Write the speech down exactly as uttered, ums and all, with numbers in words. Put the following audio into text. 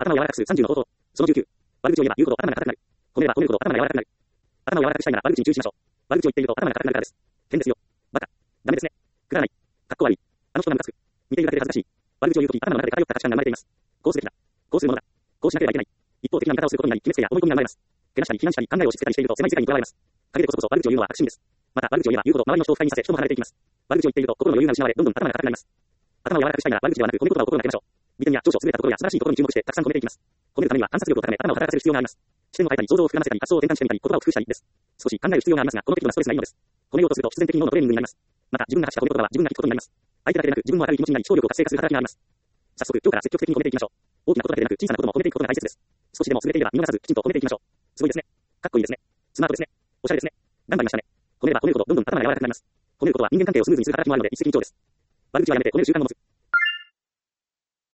頭を柔らかくするさんじゅうの方法。そのじゅうきゅう。悪口を言えば言うほど頭が硬くなる。褒めれば褒めるほど頭が柔らかくなる。頭を柔らかくしたいなら悪口に注意しましょう。悪口を言っていると頭が硬くなるからです。変ですよ。バカ。ダメですね。くだらない。かっこ悪い。あの人がムカつく。見ているだけで恥ずかしい。悪口を言うとき頭の中で偏った価値観が生まれています。こうすべきだ。こうするものだ。こうしなければいけない。一方的な見方をすることになり、決めつけや思い込みが生まれます。けなしたり、非難したり、考えを押し付けたりしていると狭い世界にとらわれます。陰でこそこそ悪口を言うのは悪趣味です。また、悪口を言えば言うほど周りの人を不快にさせ、人も離れていきます。悪口を言っていると心の余裕が失われ、どんどん頭が硬くなります。頭を柔らかくしたいなら悪口ではなく褒めることを心がけましょう。美点や長所、優れたところや素晴らしいところに注目してたくさん褒めていきます。褒めるためには観察力を高め、頭を働かせる必要があります。視点を変えたり、想像を膨らませたり、発想を転換してみたり、言葉を工夫したりです。少し考える必要がありますが、この適度なストレスがいいのです。褒めようとすると必然的に脳のトレーニングになります。また、自分が発した褒め言葉は自分が聞くことになります。相手だけでなく自分も明るい気持ちになり、思考力を活性化する働きがあります。早速、今日から積極的に褒めていきましょう。大きなことだけでなく小さなことも褒めていくことが大切です。少しでも優れていれば見逃さずきちんと褒めていきましょう。すごいですね。かっこいいですね。スマートですね。おしゃれですね。頑張りましたね。褒めれば褒めるほどどんどん頭が柔らかくなります。褒めることは人間関係をスムーズにする働きもあるので一石二鳥です。悪口はやめて褒める習慣を持つ。